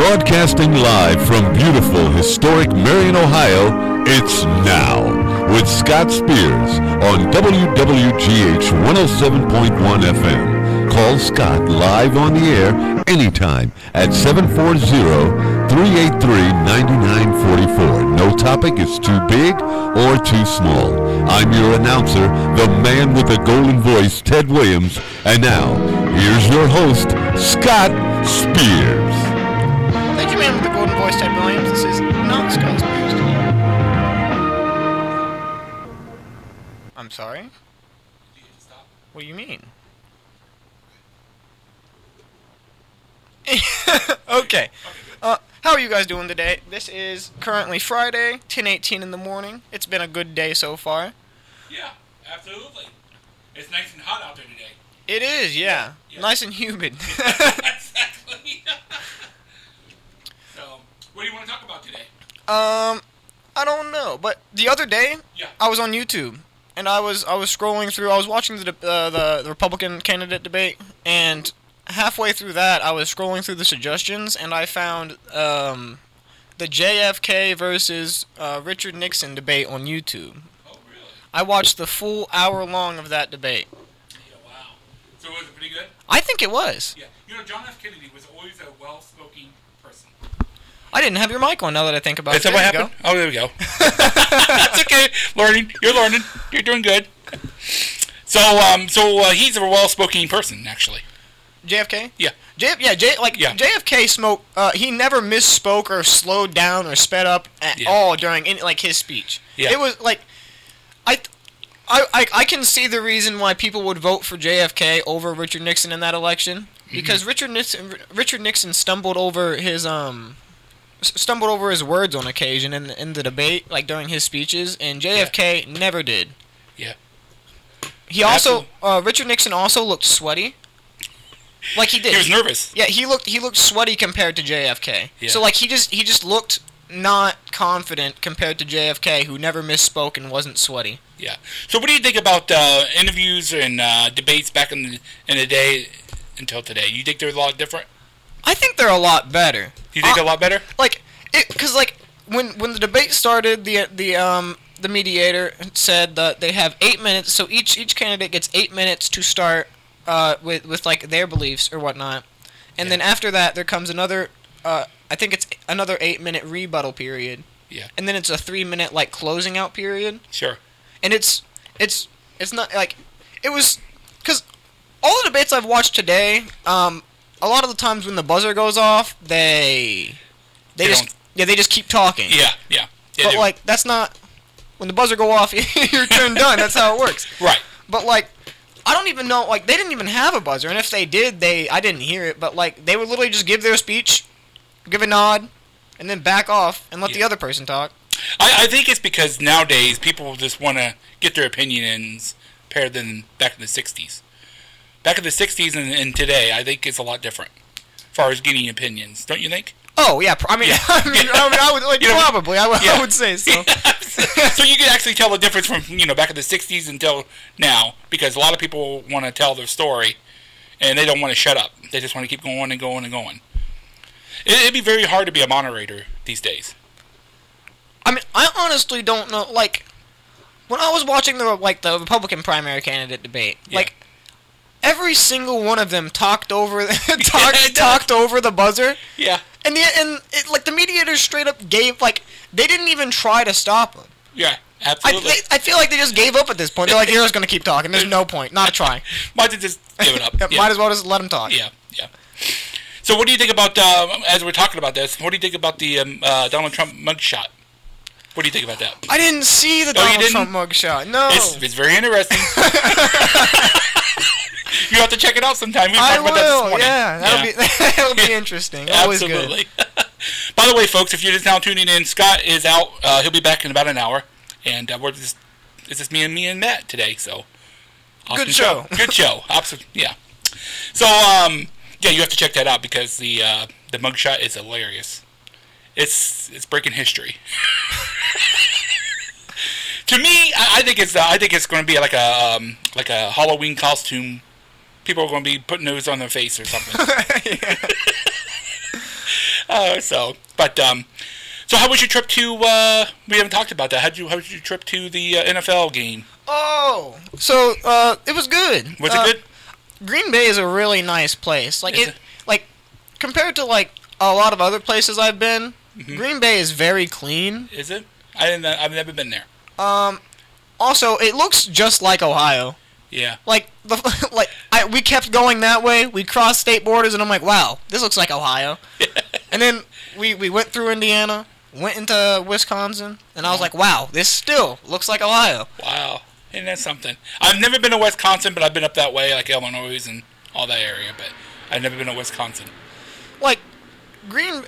Broadcasting live from beautiful, historic Marion, Ohio, it's Now with Scott Spears on WWGH 107.1 FM. Call Scott live on the air anytime at 740-383-9944. No topic is too big or too small. I'm your announcer, the man with the golden voice, Ted Williams. And now, here's your host, Scott Spears. Thank you, man, with the golden voice, Ted Williams. This is not Scott Spears. I'm sorry? What do you mean? Okay. How are you guys doing today? This is currently Friday, 10:18 in the morning. It's been a good day so far. Yeah, absolutely. It's nice and hot out there today. It is, yeah. Yeah. Nice and humid. Exactly. So, what do you want to talk about today? I don't know, but the other day, Yeah. I was on YouTube, and I was scrolling through. I was watching the Republican candidate debate, and halfway through that, I was scrolling through the suggestions, and I found the JFK versus Richard Nixon debate on YouTube. Oh, really? I watched the full hour long of that debate. Yeah, wow. So was it pretty good? I think it was. Yeah. You know, John F. Kennedy was always a well-spoken person. I didn't have your mic on now that I think about it. Is that what There you happened? Oh, there we go. That's okay. Learning. You're learning. You're doing good. So he's a well-spoken person, actually. JFK? Yeah. JFK spoke. He never misspoke or slowed down or sped up at all during his speech. Yeah. It was like, I can see the reason why people would vote for JFK over Richard Nixon in that election, because Richard Nixon stumbled over his words on occasion in the debate, like during his speeches, and JFK never did. Yeah. He also Richard Nixon also looked sweaty. Like he did. He was nervous. Yeah, he looked sweaty compared to JFK. Yeah. So like he just looked not confident compared to JFK, who never misspoke and wasn't sweaty. Yeah. So what do you think about interviews and debates back in the day until today? You think they're a lot different? I think they're a lot better. You think they're a lot better? Because when the debate started, the mediator said that they have 8 minutes, so each candidate gets 8 minutes to start with like their beliefs or whatnot, and then after that there comes another. I think it's another 8-minute rebuttal period. Yeah. And then it's a 3-minute like closing out period. Sure. And it's not like it was, because all the debates I've watched today, a lot of the times when the buzzer goes off, they just keep talking. Yeah. But like that's not, when the buzzer go off, your turn done. That's how it works. Right. But like, I don't even know, like, they didn't even have a buzzer, and if they did, I didn't hear it, but like they would literally just give their speech, give a nod, and then back off and let the other person talk. I think it's because nowadays people just want to get their opinions compared than back in the 60s. Back in the 60s and today, I think it's a lot different as far as getting opinions. Don't you think? Oh, yeah. I would, like, probably. I would say so. So you can actually tell the difference from, back in the 60s until now, because a lot of people want to tell their story, and they don't want to shut up. They just want to keep going and going and going. It'd be very hard to be a moderator these days. I mean, I honestly don't know. Like, when I was watching the Republican primary candidate debate, like, every single one of them talked over talked over the buzzer. Yeah. And the mediators straight up gave, like, they didn't even try to stop them. Yeah, absolutely. I feel like they just gave up at this point. They're like, you're just going to keep talking. There's no point. Not a try. Might as well just give it up. Might as well just let them talk. Yeah. So what do you think about, as we're talking about this, what do you think about the Donald Trump mugshot? What do you think about that? I didn't see the Donald Trump mugshot. No. It's very interesting. You have to check it out sometime. We I talked about that this morning. Yeah, that'll be interesting. Always Absolutely. good. By the way, folks, if you're just now tuning in, Scott is out. He'll be back in about an hour, and it's just me and Matt today. So awesome good show. Good show. Absolutely. Yeah. So you have to check that out because the mugshot is hilarious. It's breaking history. To me, I think it's going to be like a Halloween costume. People are going to be putting those on their face or something. So how was your trip to? We haven't talked about that. How was your trip to the NFL game? Oh, so it was good. Was it good? Green Bay is a really nice place. Like compared to like a lot of other places I've been, Green Bay is very clean. Is it? I've never been there. Also, it looks just like Ohio. Yeah. We kept going that way. We crossed state borders, and I'm like, wow, this looks like Ohio. And then we went through Indiana, went into Wisconsin, and I was like, wow, this still looks like Ohio. Wow. And that's something. I've never been to Wisconsin, but I've been up that way, like Illinois and all that area. But I've never been to Wisconsin. Like Green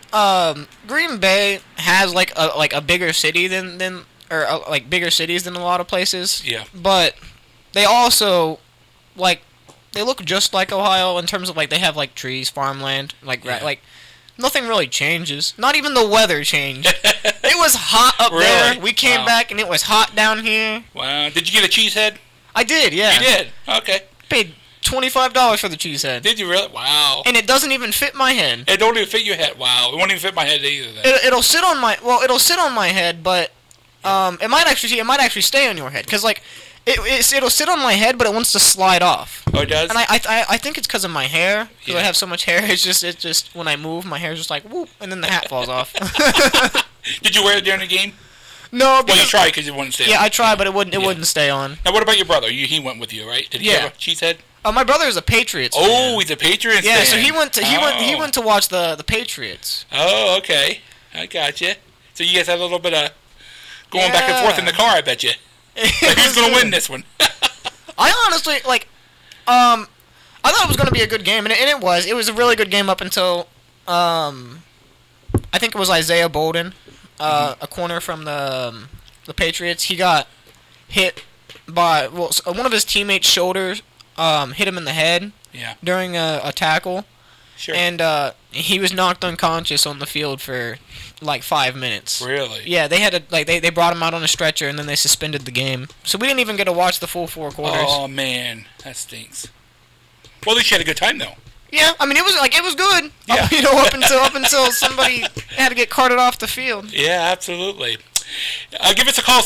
Bay has like a bigger city than bigger cities than a lot of places. Yeah. But they also they look just like Ohio in terms of like they have like trees, farmland, like nothing really changes. Not even the weather changed. It was hot up there. We came back and it was hot down here. Wow. Did you get a cheese head? I did, yeah. You did? Okay. Paid $25 for the cheese head. Did you really? Wow. And it doesn't even fit my head. It don't even fit your head. Wow. It won't even fit my head either then. It'll sit on my head, but it might actually stay on your head cuz like it'll sit on my head, but it wants to slide off. Oh, it does? And I think it's because of my hair. Because I have so much hair, it's just when I move, my hair's just like whoop, and then the hat falls off. Did you wear it during the game? No. Well, you tried because it wouldn't stay on. Yeah, I tried, but it wouldn't stay on. Now, what about your brother? He went with you, right? Did he have a cheese head? My brother is a Patriots fan. Oh, he's a Patriots fan. Yeah, so he went to watch the Patriots. Oh, okay. I gotcha. So you guys had a little bit of going back and forth in the car, I bet you. Like, who's going to win this one? I honestly, I thought it was going to be a good game, and it was. It was a really good game up until, I think it was Isaiah Bolden, a corner from the Patriots. He got hit by, one of his teammates' shoulders hit him in the head during a tackle. Sure. And he was knocked unconscious on the field for like 5 minutes. Really? Yeah, they had to they brought him out on a stretcher and then they suspended the game. So we didn't even get to watch the full 4 quarters. Oh man, that stinks. Well, at least you had a good time though. Yeah, I mean it was good. Yeah. Up until somebody had to get carted off the field. Yeah, absolutely. Give us a call,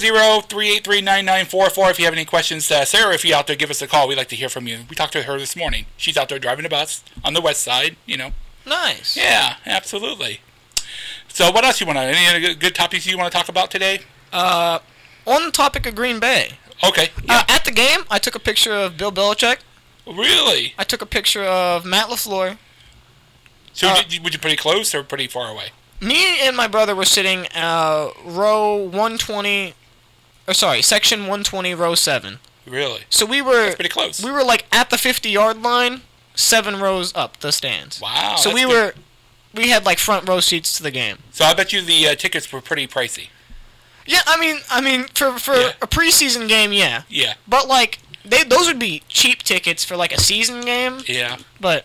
740-383-9944 if you have any questions. Sarah, if you're out there, give us a call. We'd like to hear from you. We talked to her this morning. She's out there driving a bus on the west side, Nice. Yeah, absolutely. So what else you want to, any other good topics you want to talk about today? On the topic of Green Bay. Okay. Yeah. At the game, I took a picture of Bill Belichick. Really? I took a picture of Matt LaFleur. So were you pretty close or pretty far away? Me and my brother were sitting row 120, section 120, row 7. Really? So that's pretty close. We were like at the 50-yard line, 7 rows up the stands. Wow. So we had like front row seats to the game. So I bet you the tickets were pretty pricey. Yeah, I mean for a preseason game, yeah. Yeah. But like those would be cheap tickets for like a season game. Yeah. But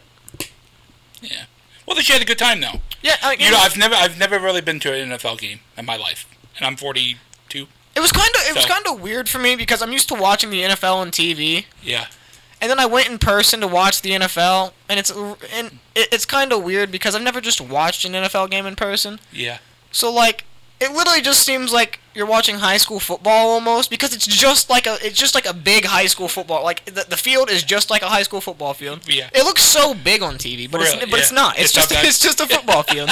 yeah. Well, you had a good time though. Yeah, I've never really been to an NFL game in my life, and I'm 42. It was kind of weird for me because I'm used to watching the NFL on TV. Yeah. And then I went in person to watch the NFL, and it's kind of weird because I've never just watched an NFL game in person. Yeah. So like, it literally just seems like you're watching high school football almost because it's just like a big high school football. Like the field is just like a high school football field. Yeah. It looks so big on TV, but really? It's not. It's just a football field.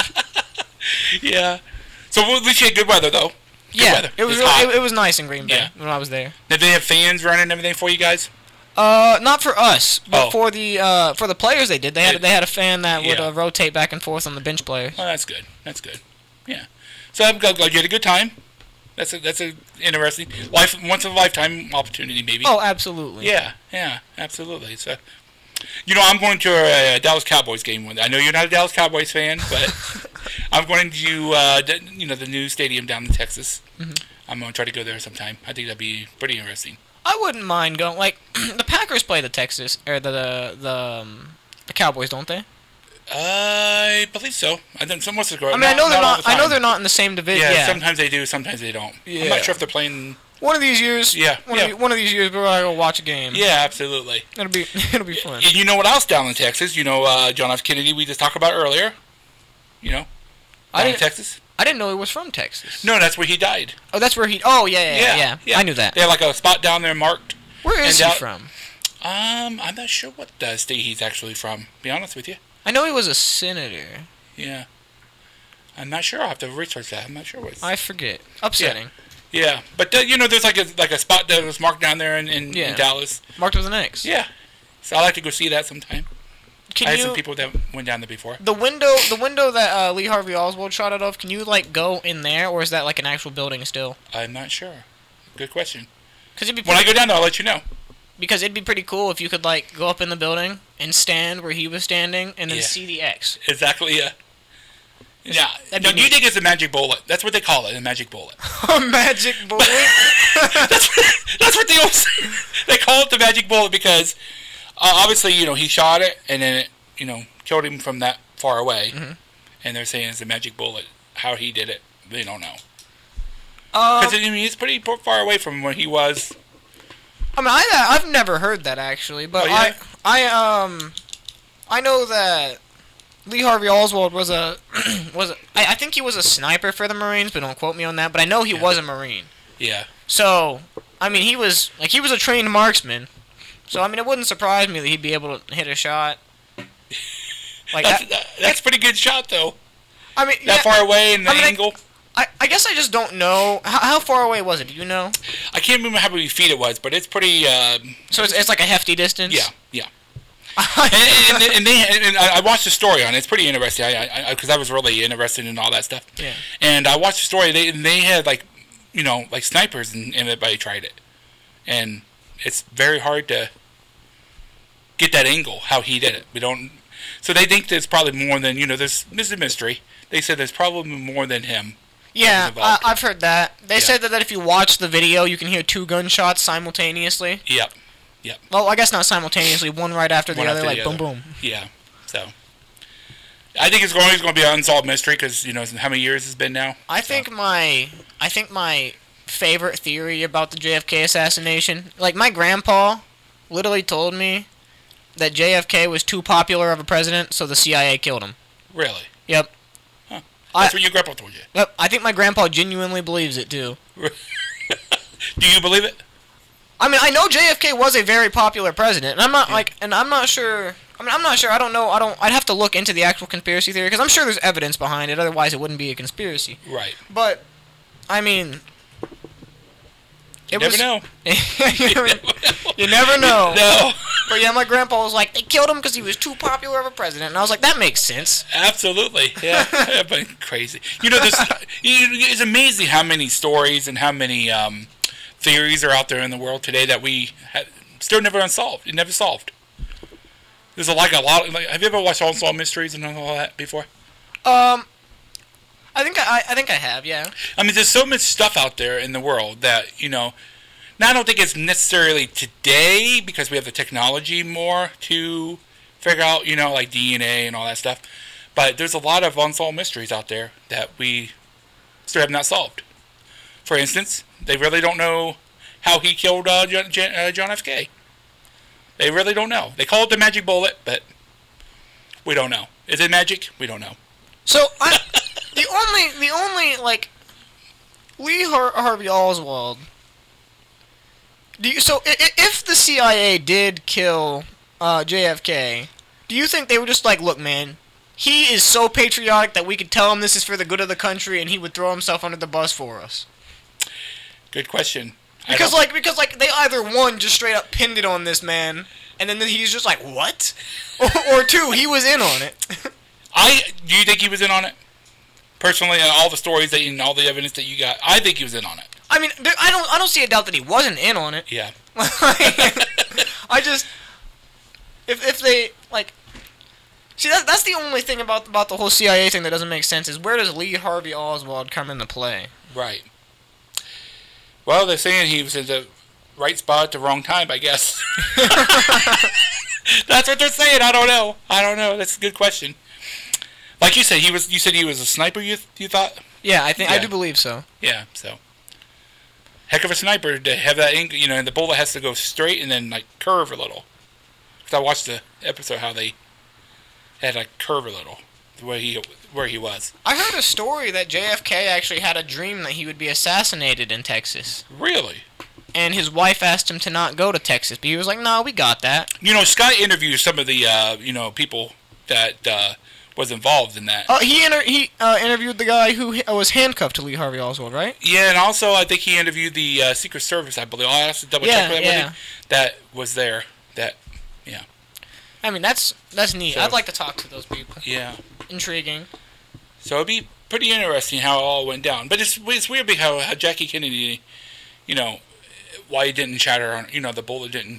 Yeah. So at least you had good weather though. Good weather. It was nice in Green Bay when I was there. Did they have fans running and everything for you guys? Not for us, but for the players they did. They had a fan that would rotate back and forth on the bench players. Oh, that's good. That's good. Yeah. So I'm glad you had a good time. That's a interesting once in a lifetime opportunity, maybe. Oh, absolutely. Yeah, absolutely. So, I'm going to a Dallas Cowboys game one day. I know you're not a Dallas Cowboys fan, but I'm going to the new stadium down in Texas. Mm-hmm. I'm going to try to go there sometime. I think that'd be pretty interesting. I wouldn't mind going. Like the Packers play the Texas or the Cowboys, don't they? I believe so. I think some most of the I mean, I know they're not in the same division. Yeah, sometimes they do, sometimes they don't. Yeah. I'm not sure if they're playing. One of these years. Yeah. One of these years, we're gonna go watch a game. Yeah, absolutely. It'll be fun. And you know what else down in Texas? John F. Kennedy we just talked about earlier. You know, I down in didn't. Texas. I didn't know he was from Texas. No, that's where he died. Oh, that's where he. Oh, yeah. I knew that. They have like a spot down there marked. Where is And he from? I'm not sure what state he's actually from. To be honest with you. I know he was a senator. Yeah. I'm not sure. I'll have to research that. I'm not sure what. I forget. Upsetting. Yeah, but there's like a spot that was marked down there in Dallas. Marked with an X. Yeah. So I like to go see that sometime. Can I had you, some people that went down there before. the window that Lee Harvey Oswald shot out of, can you like go in there, or is that like an actual building still? I'm not sure. Good question. Because When I go down there, I'll let you know. Because it'd be pretty cool if you could like go up in the building and stand where he was standing, and then Yeah. see the X. Exactly. Yeah. Yeah. That'd No, be you neat. think it's a magic bullet? That's what they call it, a magic bullet. A magic bullet. That's what they always they call it the magic bullet because obviously he shot it and then it killed him from that far away, and they're saying it's a magic bullet. How he did it, they don't know. Because he's pretty far away from where he was. I mean, I've never heard that actually, but Oh, yeah? I know that Lee Harvey Oswald was I think he was a sniper for the Marines, but don't quote me on that. But I know he was a Marine. Yeah. So I mean, he was a trained marksman. So I mean, it wouldn't surprise me that he'd be able to hit a shot. Like That's a pretty good shot though. I mean, That far away and the angle. I guess I just don't know how far away was it. Do you know? I can't remember how many feet it was, but it's pretty. So it's like a hefty distance. Yeah. and I watched the story on it. It's pretty interesting. Because I was really interested in all that stuff. Yeah. And I watched the story. They had like snipers, and everybody tried it, and it's very hard to get that angle how he did it. We don't. So they think there's probably more than There's a mystery. They said there's probably more than him. Yeah, I've heard that. They said that if you watch the video, you can hear 2 gunshots simultaneously. Yep. Well, I guess not simultaneously, one right after the other, like boom, boom. Yeah. So I think it's always going to be an unsolved mystery because how many years it's been now. I think my favorite theory about the JFK assassination, like my grandpa, literally told me that JFK was too popular of a president, so the CIA killed him. Really? Yep. Huh. That's what your grandpa told you. Yep. I think my grandpa genuinely believes it too. Do you believe it? I mean, I know JFK was a very popular president, and I'm not sure. I mean, I'm not sure. I don't know. I'd have to look into the actual conspiracy theory because I'm sure there's evidence behind it. Otherwise, it wouldn't be a conspiracy. Right. But, I mean, You never know. You never know. No. But yeah, my grandpa was like, they killed him because he was too popular of a president, and I was like, that makes sense. Absolutely. Yeah. But crazy. It's amazing how many stories and how many theories are out there in the world today that we still never unsolved. Never solved. There's a lot. Have you ever watched Unsolved Mysteries and all that before? I think I have, yeah. I mean, there's so much stuff out there in the world that Now, I don't think it's necessarily today because we have the technology more to figure out, like DNA and all that stuff. But there's a lot of unsolved mysteries out there that we still have not solved. For instance, they really don't know how he killed John F. K. They really don't know. They call it the magic bullet, but we don't know. Is it magic? We don't know. So the only like Lee Harvey Oswald. If the CIA did kill JFK, do you think they were just like, look, man, he is so patriotic that we could tell him this is for the good of the country, and he would throw himself under the bus for us? Good question. Because they either one just straight up pinned it on this man, and then he's just like, what? or two, he was in on it. Do you think he was in on it? Personally, all the stories and all the evidence that you got, I think he was in on it. I mean, I don't see a doubt that he wasn't in on it. Yeah. I just if they like see that's the only thing about the whole CIA thing that doesn't make sense is where does Lee Harvey Oswald come into play? Right. Well, they're saying he was in the right spot at the wrong time, I guess. That's what they're saying. I don't know. That's a good question. Like you said, you said he was a sniper. You thought? Yeah, I do believe so. Yeah. So, heck of a sniper to have that angle. And the bullet has to go straight and then like curve a little. Because I watched the episode how they had like curve a little where he was. I heard a story that JFK actually had a dream that he would be assassinated in Texas. Really? And his wife asked him to not go to Texas, but he was like, "No, we got that." You know, Scott interviewed some of the people that was involved in that. He interviewed the guy who was handcuffed to Lee Harvey Oswald, right? Yeah, and also I think he interviewed the Secret Service, I believe. I'll have to double check that. That was there. Yeah. I mean, that's neat. So, I'd like to talk to those people. Yeah. Intriguing. So it'd be pretty interesting how it all went down. But it's weird how Jackie Kennedy, why he didn't shatter on, the bullet didn't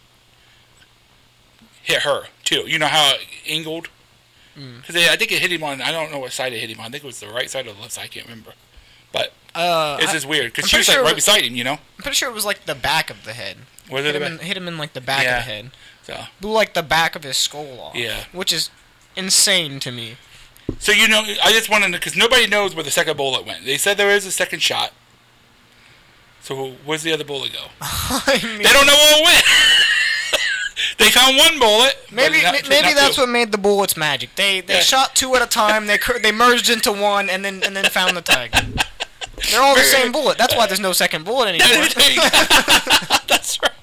hit her, too. You know how it angled? Because I think it hit him on, I don't know what side it hit him on. I think it was the right side or the left side, I can't remember. But it's just weird, because she was like right beside him, I'm pretty sure it was like the back of the head. Was it hit him in like the back of the head. So blew like the back of his skull off. Yeah. Which is insane to me. So, I just wanted to, because nobody knows where the second bullet went. They said there is a second shot. So where's the other bullet go? I mean, they don't know where it went. They found one bullet. Maybe that's what made the bullets magic. They shot two at a time. They merged into one and then found the tag. They're all the same bullet. That's why there's no second bullet anymore. That's right.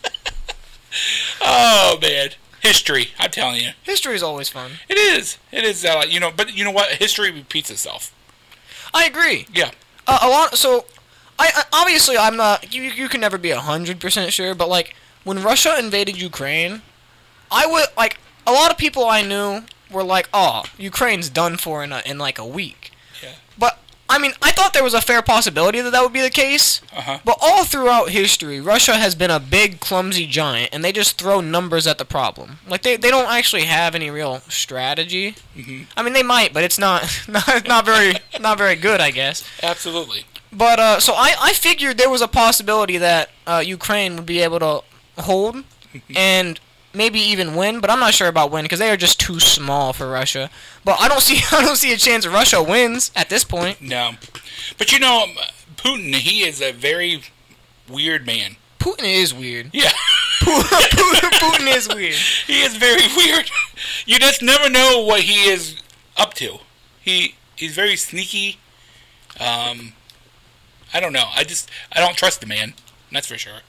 Oh man, history! I'm telling you, history is always fun. It is. It is. But you know what? History repeats itself. I agree. Yeah. A lot. So, I obviously I'm not. You can never be 100% sure, but like when Russia invaded Ukraine, I would like a lot of people I knew were like, "Oh, Ukraine's done for in like a week." Yeah. But I mean, I thought there was a fair possibility that would be the case. Uh-huh. But all throughout history, Russia has been a big, clumsy giant, and they just throw numbers at the problem. Like they don't actually have any real strategy. Mm-hmm. I mean, they might, but it's not very good, I guess. Absolutely. But so I figured there was a possibility that Ukraine would be able to hold and maybe even win, but I'm not sure about win because they are just too small for Russia. But I don't see a chance Russia wins at this point. No, but Putin, he is a very weird man. Putin is weird. Yeah, Putin is weird. He is very weird. You just never know what he is up to. He's very sneaky. I don't know. I don't trust the man. That's for sure.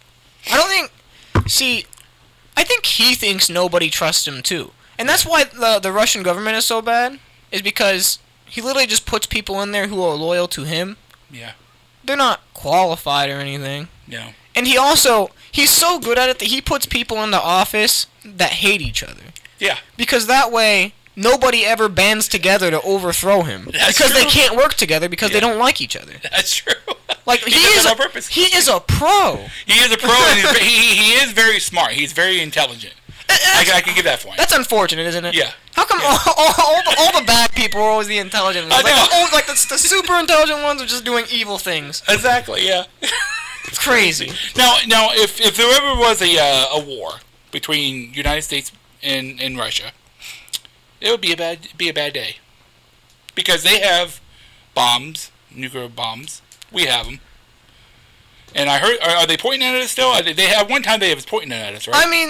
I think he thinks nobody trusts him too. And that's why the Russian government is so bad, is because he literally just puts people in there who are loyal to him. Yeah. They're not qualified or anything. No. And he's so good at it that he puts people in the office that hate each other. Yeah. Because that way, nobody ever bands together to overthrow him. That's because true. they can't work together because they don't like each other. That's true. Like he is on purpose. He is a pro. He is a pro, and he is very smart. He's very intelligent. I can give that for him. That's unfortunate, isn't it? Yeah. How come all the bad people are always the intelligent ones? Like the super intelligent ones are just doing evil things. Exactly. Yeah. It's crazy. Now, if there ever was a war between United States and Russia, it would be a bad day, because they have bombs, nuclear bombs. We have them. And I heard, are they pointing at us still? They have one time they was pointing at us, right? I mean,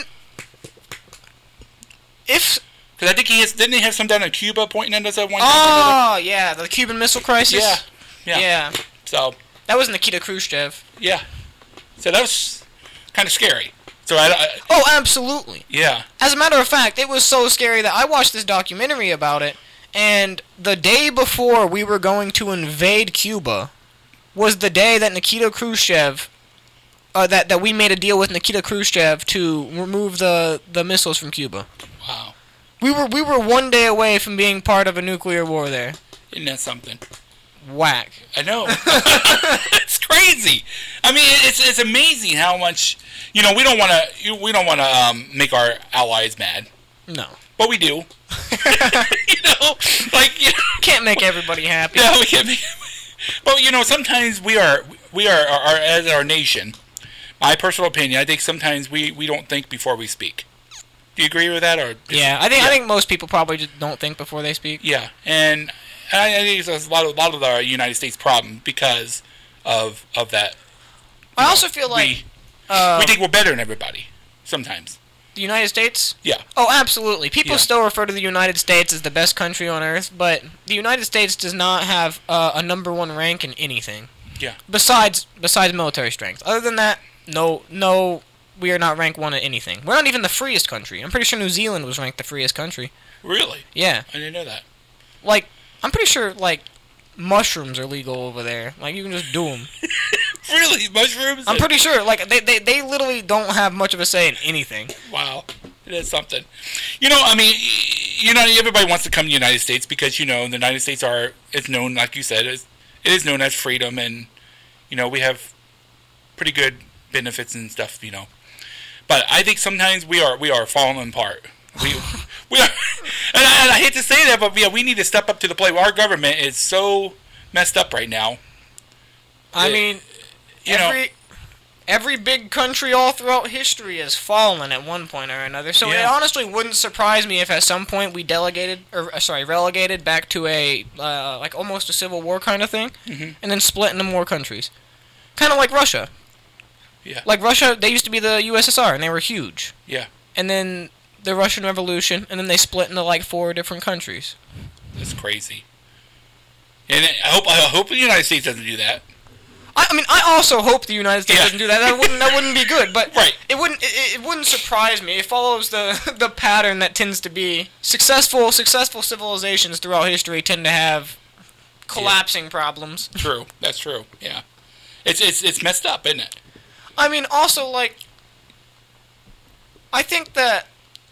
because I think didn't they have some down in Cuba pointing at us at one time? Oh yeah, the Cuban Missile Crisis. Yeah. So that was Nikita Khrushchev. Yeah. So that was kind of scary. So oh, absolutely. Yeah. As a matter of fact, it was so scary that I watched this documentary about it, and the day before we were going to invade Cuba was the day that Nikita Khrushchev, that we made a deal with Nikita Khrushchev to remove the missiles from Cuba. Wow. We were one day away from being part of a nuclear war there. Isn't that something? Whack. I know. It's crazy. I mean, it's amazing how much we don't want to make our allies mad. No. But we do. Can't make everybody happy. Yeah, we can't make. But sometimes we are as our nation. My personal opinion, I think sometimes we don't think before we speak. Do you agree with that, or? Yeah, I think most people probably just don't think before they speak. Yeah, and I think it's a lot of the United States problem because of that. I also feel like we think we're better than everybody sometimes. The United States? Yeah. Oh, absolutely. People Yeah. still refer to the United States as the best country on earth, but the United States does not have a number one rank in anything. Yeah. Besides military strength. Other than that, no, we are not ranked one in anything. We're not even the freest country. I'm pretty sure New Zealand was ranked the freest country. Really? Yeah. I didn't know that. Like, I'm pretty sure, like, mushrooms are legal over there. Like, you can just do them. Really? Mushrooms? I'm pretty sure. Like, they literally don't have much of a say in anything. Wow. It is something. You know, I mean, you know, everybody wants to come to the United States because, you know, the United States is known, like you said, it is known as freedom, and, you know, we have pretty good benefits and stuff, you know. But I think sometimes we are falling apart. We are, and I hate to say that, but yeah, we need to step up to the plate. Our government is so messed up right now. I mean, every big country all throughout history has fallen at one point or another. So it honestly wouldn't surprise me if at some point we relegated back to a like almost a civil war kind of thing, and then split into more countries, kind of like Russia. Yeah. Like Russia, they used to be the USSR and they were huge. Yeah. And then the Russian Revolution, and then they split into like 4 different countries. That's crazy. And I hope the United States doesn't do that. I mean, I also hope the United States doesn't do that. That wouldn't be good. But right. It wouldn't surprise me. It follows the pattern that tends to be successful civilizations throughout history tend to have collapsing problems. True. That's true. Yeah. It's messed up, isn't it? I mean, also like, I think that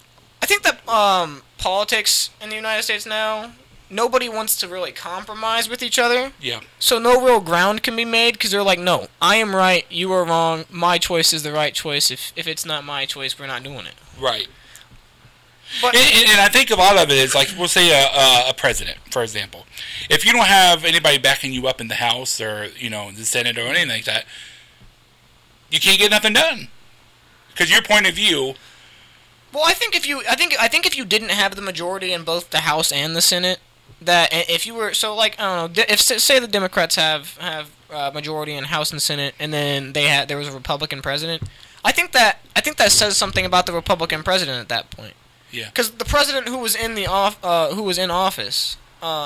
politics in the United States now, nobody wants to really compromise with each other. Yeah. So no real ground can be made because they're like, no, I am right, you are wrong, my choice is the right choice. If it's not my choice, we're not doing it. Right. But and I think a lot of it is, like, we'll say a president, for example. If you don't have anybody backing you up in the House or, you know, the Senate or anything like that, you can't get nothing done. Because your point of view... Well, I think if you didn't have the majority in both the House and the Senate, that if you were so like I don't know, if say the Democrats have majority in House and Senate, and then there was a Republican president, I think that says something about the Republican president at that point. Yeah. Because the president who was in office,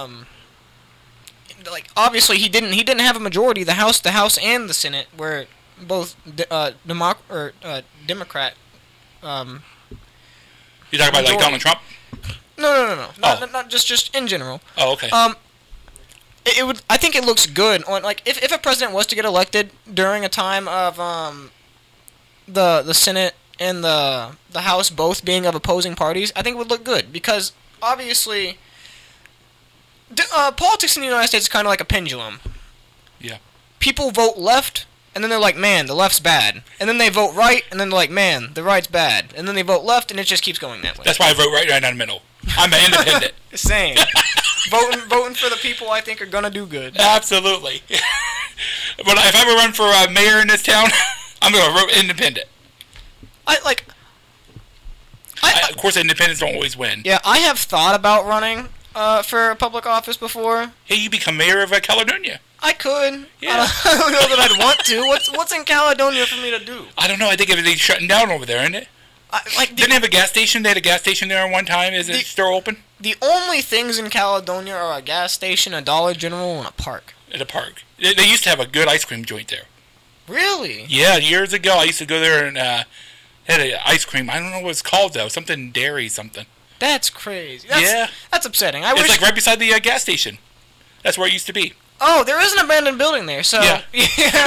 like obviously he didn't have a majority. The House and the Senate were both Democrat. You talking about like Donald Trump? No. Not just in general. Oh, okay. It would. I think it looks good on like if a president was to get elected during a time of the Senate and the House both being of opposing parties. I think it would look good because obviously politics in the United States is kind of like a pendulum. Yeah. People vote left. And then they're like, man, the left's bad. And then they vote right, and then they're like, man, the right's bad. And then they vote left, and it just keeps going that way. That's why I vote right down the middle. I'm an independent. Same. voting for the people I think are gonna do good. Absolutely. But if I ever run for mayor in this town, I'm gonna vote independent. Of course, independents don't always win. Yeah, I have thought about running for a public office before. Hey, you become mayor of Caledonia. I could. Yeah. I don't know that I'd want to. What's in Caledonia for me to do? I don't know. I think everything's shutting down over there, isn't it? Didn't they have a gas station? They had a gas station there at one time. Is it still open? The only things in Caledonia are a gas station, a Dollar General, and a park. At a park. They used to have a good ice cream joint there. Really? Yeah, years ago I used to go there and had an ice cream. I don't know what it's called though. Something dairy something. That's crazy. That's upsetting. It's like right beside the gas station. That's where it used to be. Oh, there is an abandoned building there, so... Yeah. Yeah.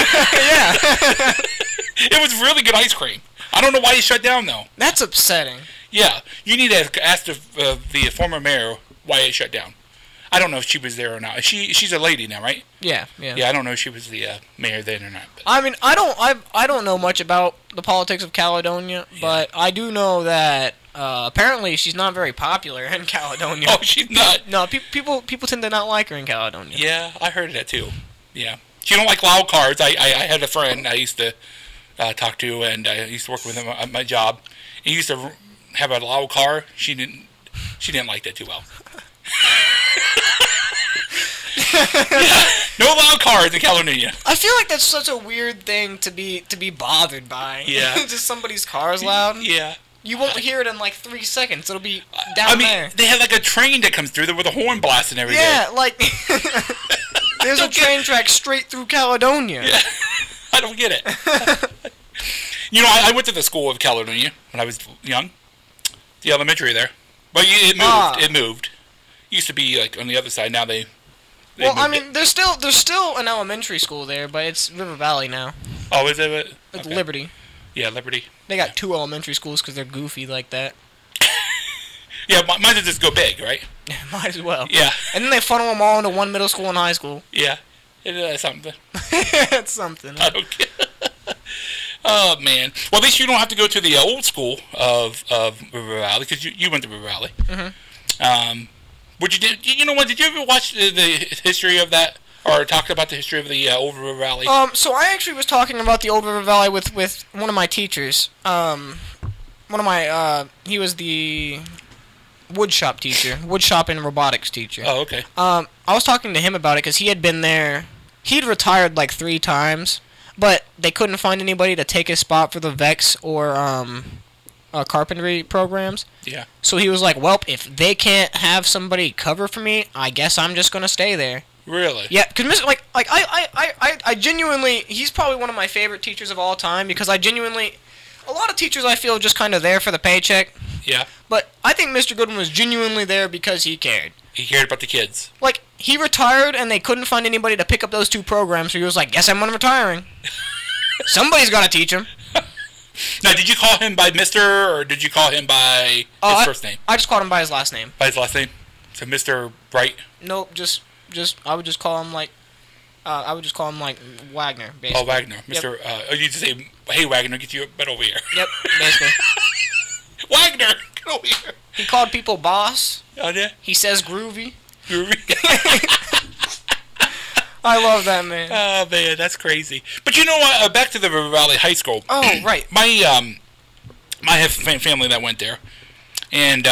It was really good ice cream. I don't know why it shut down, though. That's upsetting. Yeah. You need to ask the former mayor why it shut down. I don't know if she was there or not. She's a lady now, right? Yeah. Yeah, I don't know if she was the mayor then or not. But. I mean, I don't know much about the politics of Caledonia, but I do know that apparently she's not very popular in Caledonia. Oh, she's not? No, people tend to not like her in Caledonia. Yeah, I heard that too. Yeah. She don't like loud cars. I had a friend I used to talk to, and I used to work with him at my job. He used to have a loud car. She didn't like that too well. Yeah, no loud cars in Caledonia. I feel like that's such a weird thing to be bothered by. Yeah. Just somebody's car's loud. Yeah. You won't hear it in like 3 seconds. It'll be down there. They have like a train that comes through there with a horn blast and everything. Yeah, like there's a train track straight through Caledonia. Yeah. I don't get it. I went to the school of Caledonia when I was young. The elementary there. But it moved. It moved. Used to be like on the other side. Now they well, I mean, there's still an elementary school there, but it's River Valley now. Oh, is it? Like Liberty. Yeah, Liberty. They got 2 elementary schools because they're goofy like that. Yeah, might as just go big, right? Might as well. Yeah. And then they funnel them all into one middle school and high school. Yeah. It's something. It's something. I don't get it. Oh, man. Well, at least you don't have to go to the old school of River Valley, because you went to River Valley. Mm-hmm. You know what? Did you ever watch the history of that, or talk about the history of the old River Valley? So I actually was talking about the old River Valley with one of my teachers. He was the woodshop teacher, woodshop and robotics teacher. Oh, okay. I was talking to him about it because he had been there. He'd retired like 3 times, but they couldn't find anybody to take his spot for the VEX or carpentry programs. Yeah. So he was like, well, if they can't have somebody cover for me, I guess I'm just going to stay there. Really? Yeah, because I genuinely, he's probably one of my favorite teachers of all time because a lot of teachers I feel just kind of there for the paycheck. Yeah. But I think Mr. Goodwin was genuinely there because he cared. He cared about the kids. Like, he retired and they couldn't find anybody to pick up those 2 programs, so he was like, guess I'm retiring. Somebody's got to teach him. Now, did you call him by Mr. or did you call him by his first name? I just called him by his last name. By his last name? So Mr. Bright? Nope, I would just call him like Wagner, basically. Oh, Wagner. Mr. Yep. You just say, hey, Wagner, get your butt over here. Yep, basically. Wagner, get over here. He called people boss. Oh, yeah? He says groovy. Groovy? I love that, man. Oh, man, that's crazy. But you know what? Back to the River Valley High School. Oh, right. I have family that went there. And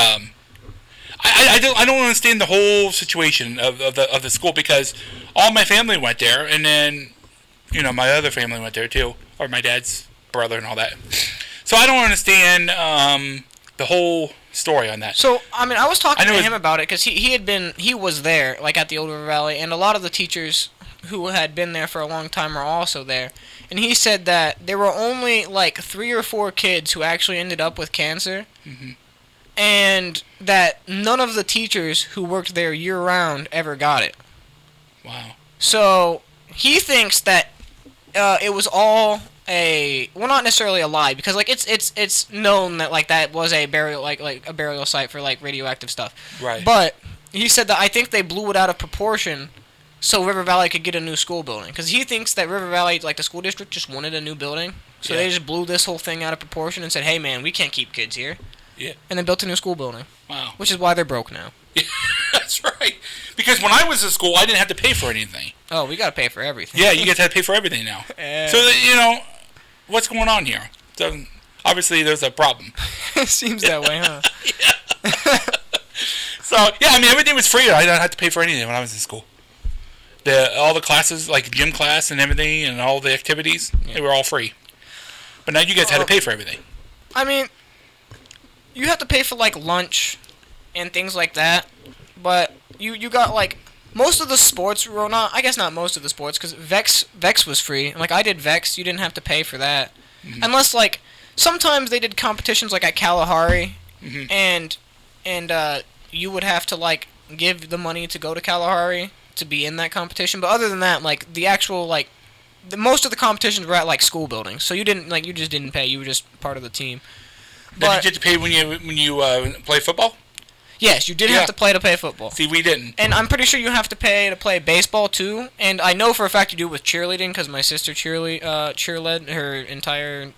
I don't understand the whole situation of the school because all my family went there, and then my other family went there too, or my dad's brother and all that. So I don't understand the whole story on that. So I mean, I was talking to him about it because he was there like at the Old River Valley, and a lot of the teachers who had been there for a long time are also there. And he said that there were only like 3 or 4 kids who actually ended up with cancer. Mm-hmm. And that none of the teachers who worked there year-round ever got it. Wow. So he thinks that it was all not necessarily a lie, because like it's known that like that was a burial like a burial site for like radioactive stuff. Right. But he said that I think they blew it out of proportion so River Valley could get a new school building, because he thinks that River Valley, like the school district, just wanted a new building. So they just blew this whole thing out of proportion and said, "Hey man, we can't keep kids here." Yeah. And they built a new school building. Wow. Which is why they're broke now. Yeah, that's right. Because when I was in school, I didn't have to pay for anything. Oh, we gotta pay for everything. Yeah, you guys have to pay for everything now. So, what's going on here? So, obviously, there's a problem. It seems that way, huh? Yeah. So, yeah, I mean, everything was free. I didn't have to pay for anything when I was in school. All the classes, like gym class and everything, and all the activities, they were all free. But now you guys had to pay for everything. I mean, you have to pay for like lunch and things like that, but you got like most of the sports. Well, I guess not most of the sports, because VEX was free. Like I did VEX, you didn't have to pay for that, unless like sometimes they did competitions like at Kalahari, and you would have to like give the money to go to Kalahari to be in that competition. But other than that, like the actual like most of the competitions were at like school buildings, so you just didn't pay. You were just part of the team. But did you get to pay when you play football? Yes, you did have to play football. See, we didn't. And I'm pretty sure you have to pay to play baseball too. And I know for a fact you do with cheerleading, because my sister cheerled her entire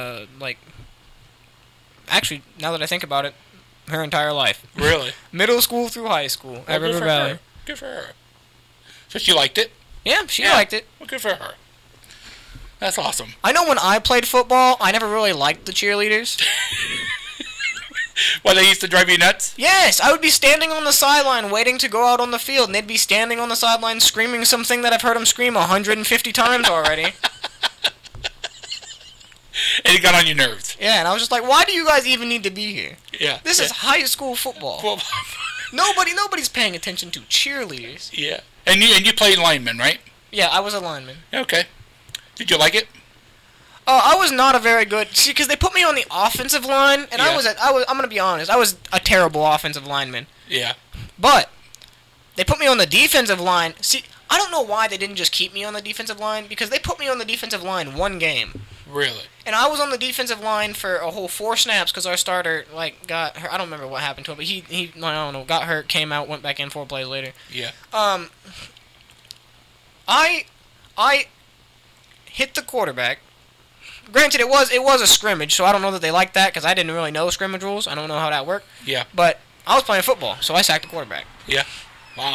actually, now that I think about it, her entire life. Really? Middle school through high school at River Valley. Good for her. So she liked it? Yeah, she liked it. Well, good for her. That's awesome. I know when I played football, I never really liked the cheerleaders. Well, they used to drive you nuts? Yes, I would be standing on the sideline waiting to go out on the field, and they'd be standing on the sideline screaming something that I've heard them scream 150 times already. And it got on your nerves. Yeah, and I was just like, why do you guys even need to be here? Yeah. This is high school football. Well, Nobody's paying attention to cheerleaders. yeah. And you played lineman, right? Yeah, I was a lineman. Okay. Did you like it? I was not a very good. See, because they put me on the offensive line, and Yeah. I'm gonna be honest. I was a terrible offensive lineman. Yeah. But they put me on the defensive line. See, I don't know why they didn't just keep me on the defensive line, because they put me on the defensive line one game. Really? And I was on the defensive line for a whole 4 snaps because our starter got hurt. I don't remember what happened to him, but he I don't know, got hurt, came out, went back in 4 plays later. Yeah. I hit the quarterback. Granted, it was a scrimmage, so I don't know that they liked that because I didn't really know scrimmage rules. I don't know how that worked. Yeah. But I was playing football, so I sacked the quarterback. Yeah. Wow.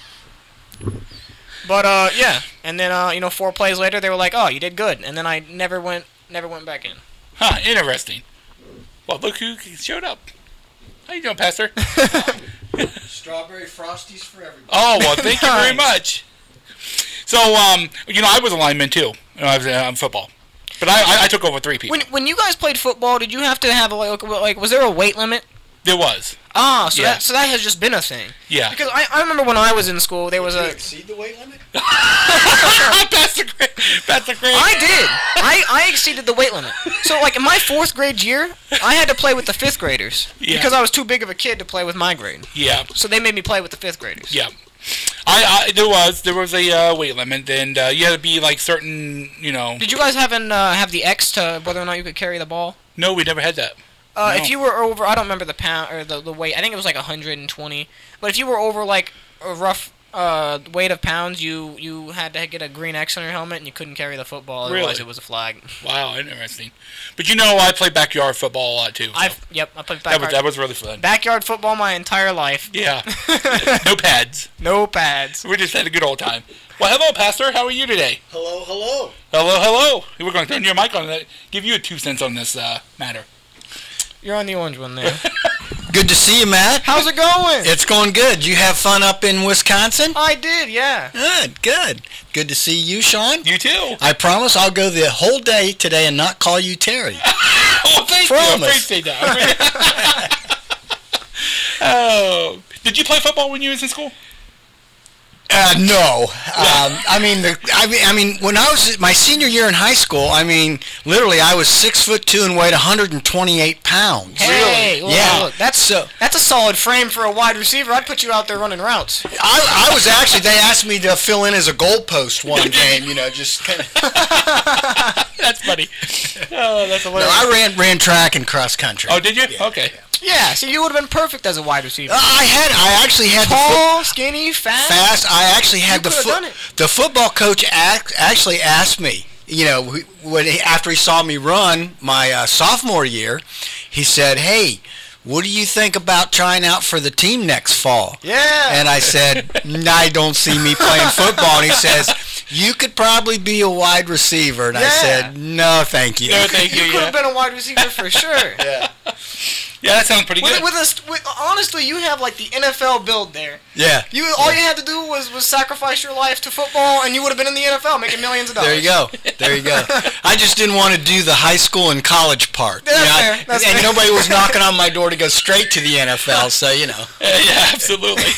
But yeah, and then 4 plays later they were like, "Oh, you did good," and then I never went back in. Huh, interesting. Well, look who showed up. How you doing, Pastor? Strawberry Frosties for everybody. Oh, well, thank you very much. So, I was a lineman, too. I was in football. But I took over 3 people. When you guys played football, did you have to have was there a weight limit? There was. Ah, so Yeah. that has just been a thing. Yeah. Because I remember when I was in school, there was Did you a... exceed the weight limit? Pastor Grant. I did. I exceeded the weight limit. So, in my 4th grade year, I had to play with the 5th graders. Yeah. Because I was too big of a kid to play with my grade. Yeah. So they made me play with the 5th graders. Yeah. There was a weight limit, and you had to be certain, Did you guys have the X to whether or not you could carry the ball? No, we never had that. No. If you were over, I don't remember the pound or the weight. I think it was 120. But if you were over a rough weight of pounds, you had to get a green X on your helmet, and you couldn't carry the football. Otherwise, Really? it was a flag. Wow, interesting. But I played backyard football a lot too. So I played that was really fun. backyard football my entire life. Yeah. No pads. No pads. We just had a good old time. Well, hello, Pastor. How are you today? Hello, hello. Hello. We're going to turn your mic on and give you a 2 cents on this matter. You're on the orange one there. Good to see you, Matt. How's it going? It's going good. You have fun up in Wisconsin? I did, yeah. Good. Good to see you, Sean. You too. I promise I'll go the whole day today and not call you Terry. Oh, thank you. I Promise. appreciate that. Oh, did you play football when you was in school? No. I mean, when I was my senior year in high school, literally, I was 6'2" and weighed 128 pounds. Hey, well, Yeah. look, that's a solid frame for a wide receiver. I'd put you out there running routes. I was actually. They asked me to fill in as a goalpost one game. Just kind of. That's funny. Oh, that's No, hilarious. I ran track and cross country. Oh, did you? Okay. Yeah, so you would have been perfect as a wide receiver. I actually had Tall, skinny, fast. I actually had You could've done it. the football coach actually asked me, after he saw me run my sophomore year, he said, "Hey, what do you think about trying out for the team next fall?" Yeah. And I said, "I don't see me playing football." And he says, "You could probably be a wide receiver." And I Yeah. said, "No, thank you." No, thank you. You could have been a wide receiver for sure. Yeah. Yeah, that sounds pretty good. Honestly, you have the NFL build there. Yeah. All you had to do was sacrifice your life to football, and you would have been in the NFL making millions of dollars. There you go. I just didn't want to do the high school and college part. That's fair. That's and fair. nobody was knocking on my door to go straight to the NFL, so Yeah, absolutely.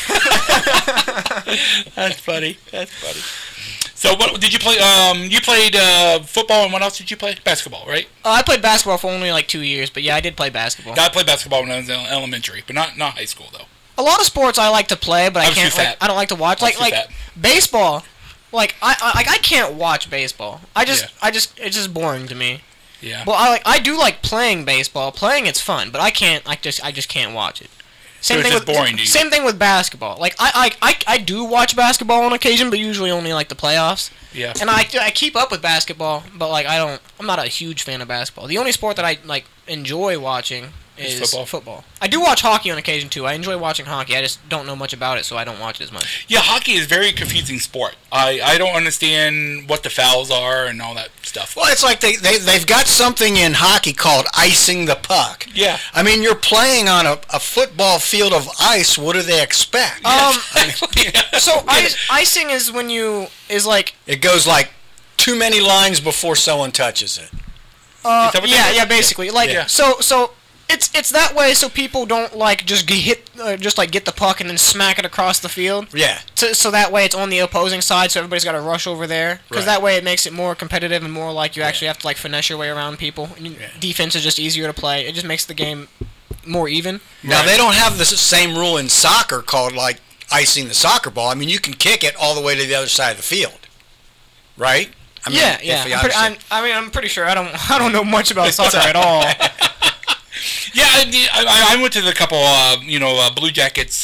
That's funny. So, what did you play? You played football, and what else did you play? Basketball, right? I played basketball for only 2 years, but yeah, I did play basketball. I played basketball when I was in elementary, but not high school though. A lot of sports I like to play, but I I was can't. too fat. I don't like to watch. I was too Like fat. baseball. I can't watch baseball. Yeah. It's just boring to me. Yeah. Well, I do like playing baseball. Playing it's fun, but I just can't watch it. So it's just boring to you. Same thing with basketball. I do watch basketball on occasion, but usually only the playoffs. Yeah. And I keep up with basketball, but I'm not a huge fan of basketball. The only sport that I enjoy watching is football. I do watch hockey on occasion too. I enjoy watching hockey. I just don't know much about it, so I don't watch it as much. Yeah, hockey is a very confusing sport. I don't understand what the fouls are and all that stuff. Well, it's like they've got something in hockey called icing the puck. Yeah. I mean, you're playing on a football field of ice. What do they expect? So icing is when it goes It goes too many lines before someone touches it. Is that what that is? Yeah, basically. Like, Yeah. so it's that way so people don't like just get the puck and then smack it across the field. Yeah. So that way it's on the opposing side, so everybody's got to rush over there. Because Right. that way it makes it more competitive and more like you actually have to like finesse your way around people. And defense is just easier to play. It just makes the game more even. Now, they don't have the same rule in soccer called, like, icing the soccer ball. I mean, you can kick it all the way to the other side of the field. Right? I mean, Yeah. if you I'm understand. pretty sure I don't know much about soccer at all. Yeah, I went to the couple, Blue Jackets,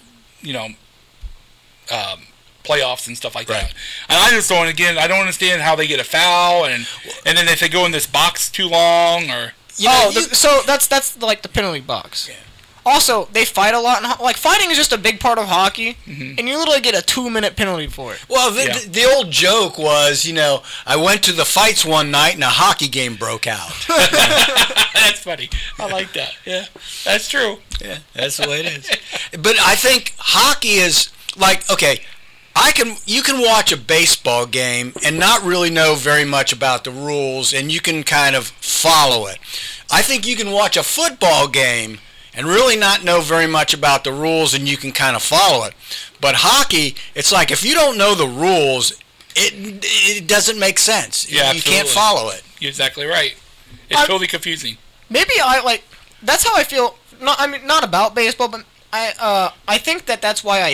playoffs and stuff like Right. that. And I just don't. Again, I don't understand how they get a foul, and then if they go in this box too long, or So that's like the penalty box. Yeah. Also, they fight a lot. Like, fighting is just a big part of hockey, and you literally get a 2-minute penalty for it. Well, Yeah. the old joke was, I went to the fights one night and a hockey game broke out. that's funny. I like that. Yeah, that's true. Yeah, that's the way it is. But I think hockey is like, okay, you can watch a baseball game and not really know very much about the rules, and you can kind of follow it. I think you can watch a football game and really not know very much about the rules, and you can kind of follow it. But hockey, it's like if you don't know the rules, it doesn't make sense. Yeah, you can't absolutely. follow it. You're exactly right. It's totally confusing. Maybe that's how I feel. Not about baseball, but I think that's why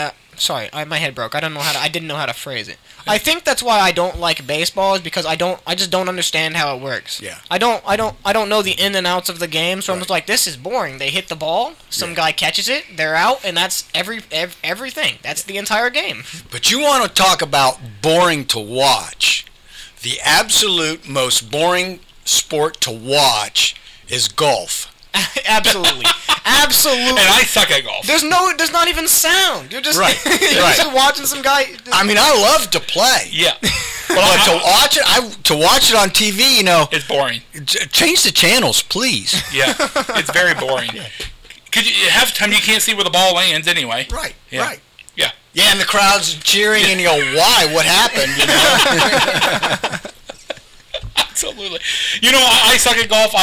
my head broke. I didn't know how to phrase it. I think that's why I don't like baseball is because I just don't understand how it works. Yeah. I don't know the in and outs of the game, so I'm just like, this is boring. They hit the ball, some guy catches it, they're out, and that's everything. That's the entire game. But you want to talk about boring to watch. The absolute most boring sport to watch is golf. Absolutely. Absolutely. And I suck at golf. There's not even sound. You're just Right, you're right. just watching some guy. I mean, I love to play. Yeah. But to watch it on TV, It's boring. change the channels, please. Yeah. It's very boring. Because half the time you can't see where the ball lands anyway. Right, Yeah. right. Yeah. Yeah, and the crowd's cheering, and you go, why? What happened? Absolutely. I suck at golf.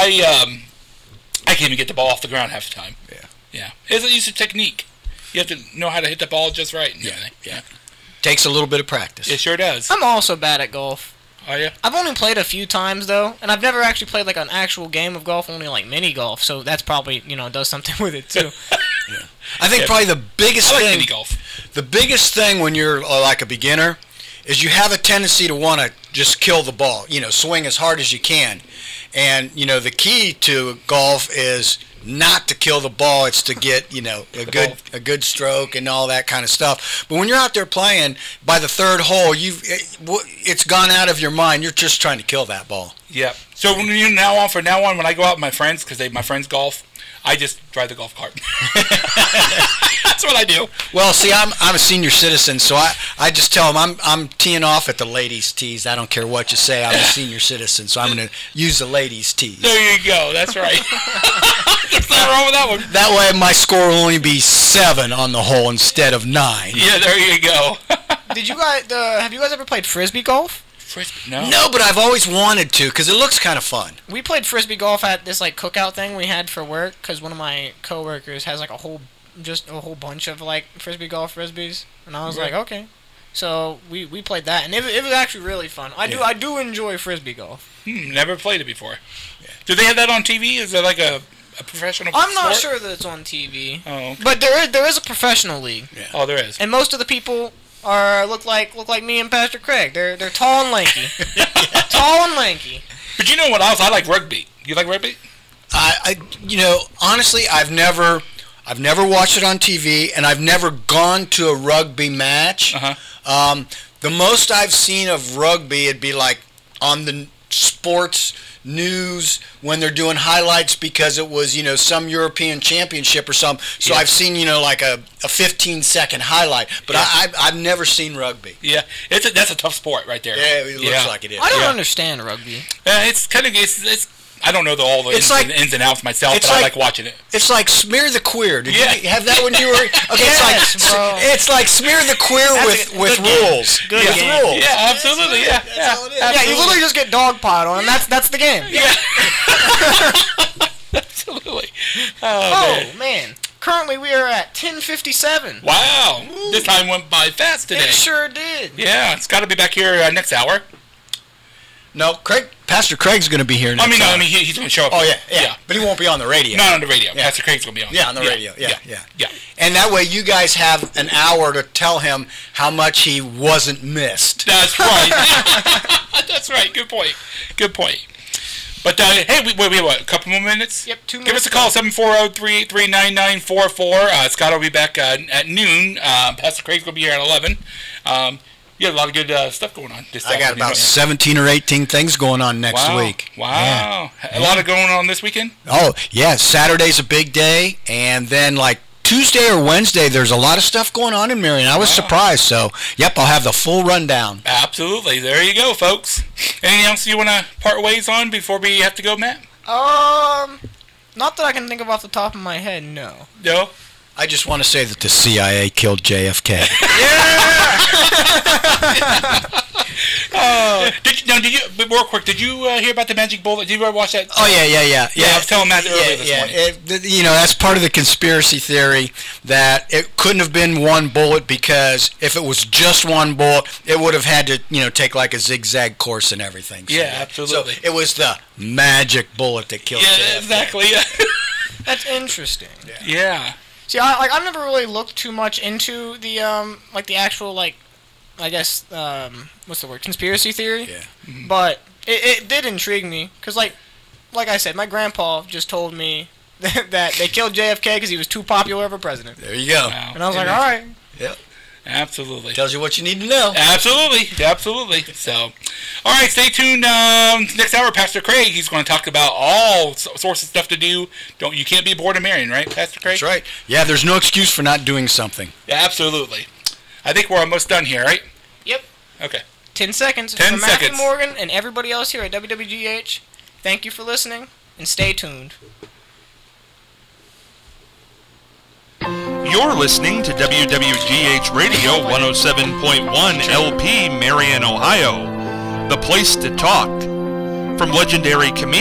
I can't even get the ball off the ground half the time. Yeah. Yeah. It's a use of technique. You have to know how to hit the ball just right. And everything. Yeah. Takes a little bit of practice. It sure does. I'm also bad at golf. Are you? I've only played a few times though, and I've never actually played like an actual game of golf. Only like mini golf, so that's probably does something with it too. I think probably the biggest I like thing. mini golf. The biggest thing when you're like a beginner is you have a tendency to want to just kill the ball, swing as hard as you can. And, the key to golf is not to kill the ball. It's to get, a good stroke and all that kind of stuff. But when you're out there playing, by the third hole, it's gone out of your mind. You're just trying to kill that ball. Yeah. So from now on, when I go out with my friends, because my friends golf, I just drive the golf cart. That's what I do. Well, see, I'm a senior citizen, so I just tell them I'm teeing off at the ladies' tees. I don't care what you say. I'm a senior citizen, so I'm going to use the ladies' tees. There you go. That's right. There's nothing wrong with that one. That way, my score will only be 7 on the hole instead of 9. Yeah, there you go. Did you guys? Have you guys ever played frisbee golf? No. No, but I've always wanted to because it looks kind of fun. We played frisbee golf at this like cookout thing we had for work because one of my coworkers has like a whole bunch of like frisbee golf frisbees, and I was like, okay. So we played that, and it was actually really fun. I do enjoy frisbee golf. Never played it before. Yeah. Do they have that on TV? Is there like a professional I'm not sport? sure that it's on TV. Oh, okay. But there is a professional league. Yeah. Oh, there is. And most of the people look like me and Pastor Craig. They're tall and lanky. Tall and lanky. But you know what else? I like rugby. You like rugby? Honestly, I've never watched it on TV, and I've never gone to a rugby match. Uh-huh. The most I've seen of rugby, it'd be like on the sports news when they're doing highlights because it was some European championship or something. So Yeah. I've seen like a 15-second highlight, but Yeah. I've never seen rugby. Yeah. That's a tough sport right there. Yeah, it looks like it is. I don't Yeah. understand rugby. It's kind of it's I don't know all the ins and outs myself, but I like watching it. It's like Smear the Queer. Did you have that when you were? Okay, Yes, bro. it's like Smear the Queer with rules. Good with game. rules. Yeah, absolutely. Yeah, That's all it is. Yeah, you literally just get dog piled on, and that's the game. absolutely. Oh, Man. Currently, we are at 10:57. Wow. This time went by fast today. It sure did. Yeah, it's got to be back here next hour. No, Pastor Craig's going to be here next I hour. mean, he's going to show up. Oh, yeah. But he won't be on the radio. Not on the radio. Pastor Craig's going to be on. Yeah, on the radio. Yeah. And And that way you guys have an hour to tell him how much he wasn't missed. that's right. That's right. Good point. But, hey, we have what, a couple more minutes? Yep, 2 Give minutes. us a call, 740-383-9944. Scott will be back at noon. Pastor Craig's going to be here at 11. You have a lot of good stuff going on. I got about 17 or 18 things going on next week. Wow. Yeah. A lot of going on this weekend? Oh, yeah. Saturday's a big day. And then, like, Tuesday or Wednesday, there's a lot of stuff going on in Marion. I was surprised. So, yep, I'll have the full rundown. Absolutely. There you go, folks. Anything else you want to part ways on before we have to go, Matt? Not that I can think of off the top of my head, no. No? I just want to say that the CIA killed JFK. Real quick, did you hear about the magic bullet? Did you ever watch that? Oh, yeah. I was telling Matt earlier this morning. That's part of the conspiracy theory that it couldn't have been one bullet because if it was just one bullet, it would have had to, take like a zigzag course and everything. So, Yeah, absolutely. So it was the magic bullet that killed JFK. Exactly. That's interesting. Yeah. See, I've never really looked too much into the the actual I guess what's the word, conspiracy theory. Yeah. Mm-hmm. But it did intrigue me because like I said, my grandpa just told me that they killed JFK because he was too popular of a president, There you go. Wow. and I was like, all right. Yep. Absolutely. Tells you what you need to know. Absolutely. So, all right, stay tuned. Next hour, Pastor Craig, he's going to talk about all sorts of stuff to do. You can't be bored of Marion, right, Pastor Craig? That's right. Yeah, there's no excuse for not doing something. Yeah, absolutely. I think we're almost done here, right? Yep. Okay. 10 seconds. 10 For Matthew seconds. Morgan and everybody else here at WWGH, thank you for listening and stay tuned. You're listening to WWGH Radio 107.1 LP, Marion, Ohio. The place to talk. From legendary comedians